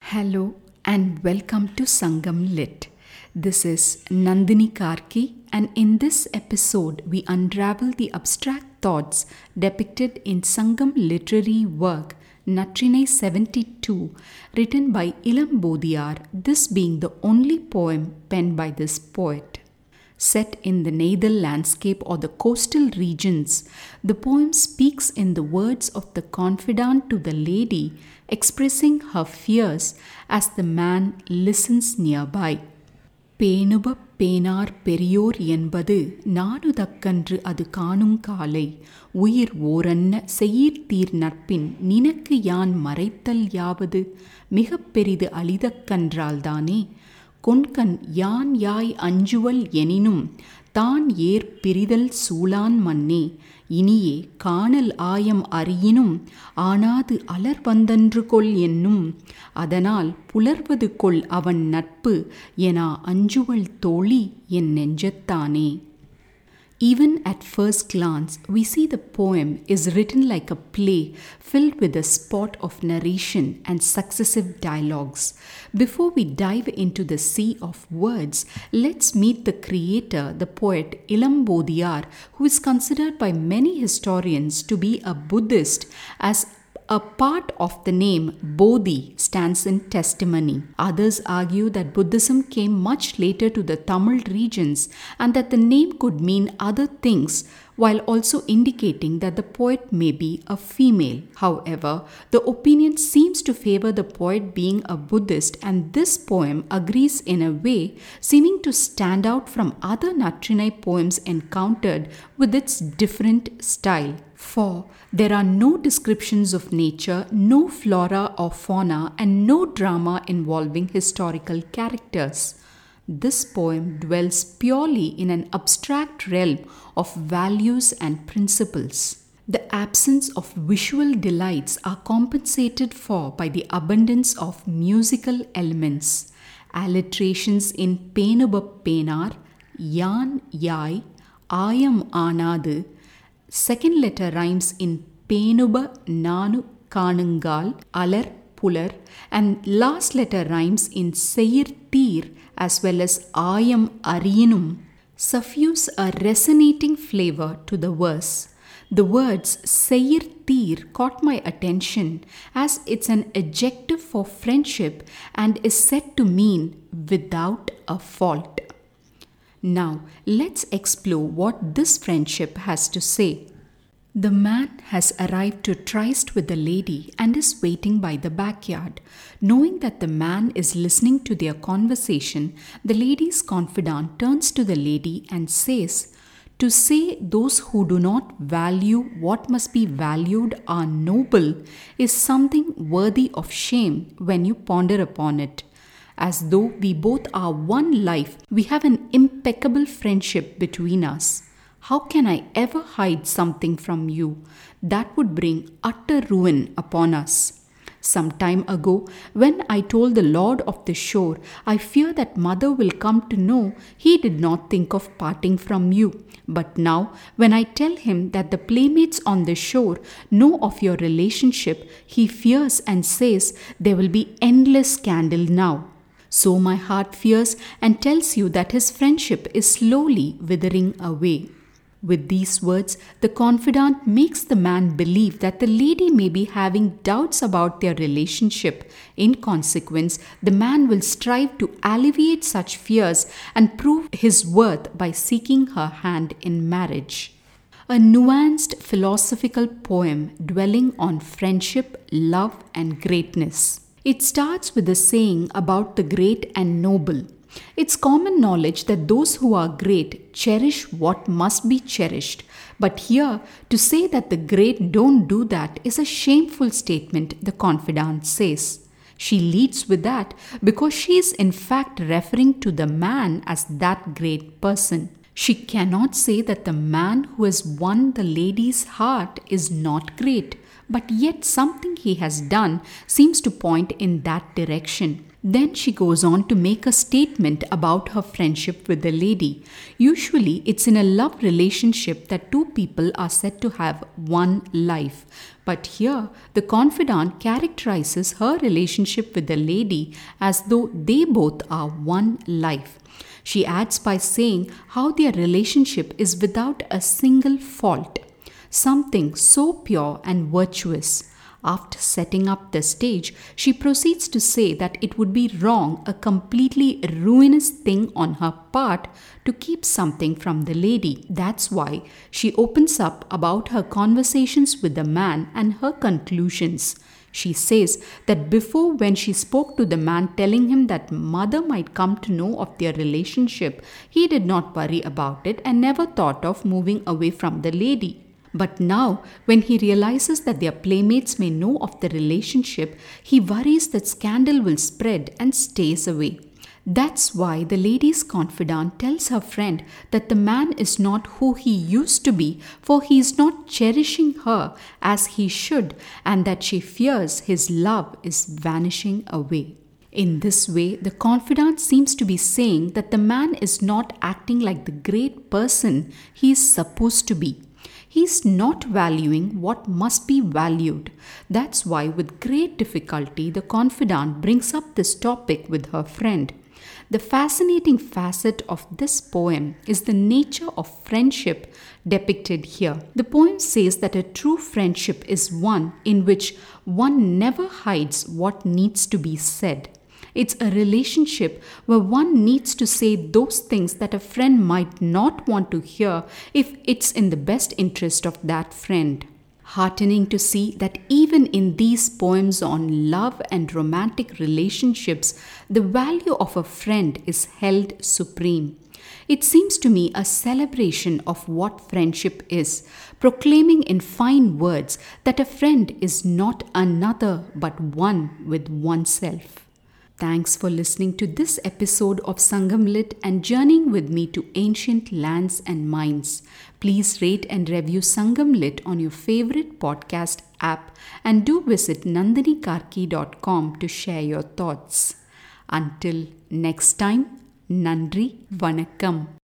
Hello and welcome to Sangam Lit. This is Nandini Karki, and in this episode we unravel the abstract thoughts depicted in Sangam literary work Natrinai 72, written by Ilam Bodiyar, this being the only poem penned by this poet. Set in the Neithal landscape or the coastal regions, the poem speaks in the words of the confidant to the lady, expressing her fears as the man listens nearby. பேணுப பேனார் பெரியோர் என்பது நாணுதக்கன்று அது காணும் காலை உயிர் ஓரன்ன செயிர்தீர் நட்பின் நினக்கு யான் மறைத்தல் யாவது மிகப் பெரிது அளிதக்கன்றால்தானே கொண்கண் யான் யாய் அஞ்சுவல் எனினும் தான் ஏற் பிரிதல் சூளான் மன்னே இனியே காணல் ஆயம் அறியினும் ஆனாது அலர்வந்தன்று கொள் என்னும் அதனால் புலர்வது கொள் அவன் நட்பு எனா அஞ்சுவல் தோழி என் நெஞ்சத்தானே. Even at first glance, we see the poem is written like a play filled with a spot of narration and successive dialogues. Before we dive into the sea of words, let's meet the creator, the poet Ilam Bodiyar, who is considered by many historians to be a Buddhist, as a part of the name Bodhi stands in testimony. Others argue that Buddhism came much later to the Tamil regions and that the name could mean other things, while also indicating that the poet may be a female. However, the opinion seems to favor the poet being a Buddhist, and this poem agrees in a way, seeming to stand out from other Natrinai poems encountered with its different style. For there are no descriptions of nature, no flora or fauna, and no drama involving historical characters. This poem dwells purely in an abstract realm of values and principles. The absence of visual delights are compensated for by the abundance of musical elements. Alliterations in Penuba Penar, Yan Yai, Ayam Anadu, second letter rhymes in Penuba Nanu Kanungal, Alar Pular, and last letter rhymes in Seir Teer as well as Ayam Ariyanum suffuse a resonating flavor to the verse. The words Seir Teer caught my attention as it's an adjective for friendship and is said to mean without a fault. Now, let's explore what this friendship has to say. The man has arrived to tryst with the lady and is waiting by the backyard. Knowing that the man is listening to their conversation, the lady's confidant turns to the lady and says, "To say those who do not value what must be valued are noble is something worthy of shame when you ponder upon it. As though we both are one life, we have an impeccable friendship between us. How can I ever hide something from you? That would bring utter ruin upon us. Some time ago, when I told the lord of the shore, I fear that mother will come to know he did not think of parting from you. But now, when I tell him that the playmates on the shore know of your relationship, he fears and says there will be endless scandal now. So my heart fears and tells you that his friendship is slowly withering away." With these words, the confidant makes the man believe that the lady may be having doubts about their relationship. In consequence, the man will strive to alleviate such fears and prove his worth by seeking her hand in marriage. A nuanced philosophical poem dwelling on friendship, love, and greatness. It starts with a saying about the great and noble. It's common knowledge that those who are great cherish what must be cherished. But here, to say that the great don't do that is a shameful statement, the confidant says. She leads with that because she is in fact referring to the man as that great person. She cannot say that the man who has won the lady's heart is not great, but yet something he has done seems to point in that direction. Then she goes on to make a statement about her friendship with the lady. Usually, it's in a love relationship that two people are said to have one life. But here, the confidant characterizes her relationship with the lady as though they both are one life. She adds by saying how their relationship is without a single fault, something so pure and virtuous. After setting up the stage, she proceeds to say that it would be wrong, a completely ruinous thing on her part, to keep something from the lady. That's why she opens up about her conversations with the man and her conclusions. She says that before, when she spoke to the man telling him that mother might come to know of their relationship, he did not worry about it and never thought of moving away from the lady. But now, when he realizes that their playmates may know of the relationship, he worries that scandal will spread and stays away. That's why the lady's confidant tells her friend that the man is not who he used to be, for he is not cherishing her as he should, and that she fears his love is vanishing away. In this way, the confidant seems to be saying that the man is not acting like the great person he is supposed to be. He's not valuing what must be valued. That's why, with great difficulty, the confidant brings up this topic with her friend. The fascinating facet of this poem is the nature of friendship depicted here. The poem says that a true friendship is one in which one never hides what needs to be said. It's a relationship where one needs to say those things that a friend might not want to hear if it's in the best interest of that friend. Heartening to see that even in these poems on love and romantic relationships, the value of a friend is held supreme. It seems to me a celebration of what friendship is, proclaiming in fine words that a friend is not another but one with oneself. Thanks for listening to this episode of Sangam Lit and journeying with me to ancient lands and minds. Please rate and review Sangam Lit on your favorite podcast app and do visit nandinikarki.com to share your thoughts. Until next time, Nandri Vanakkam.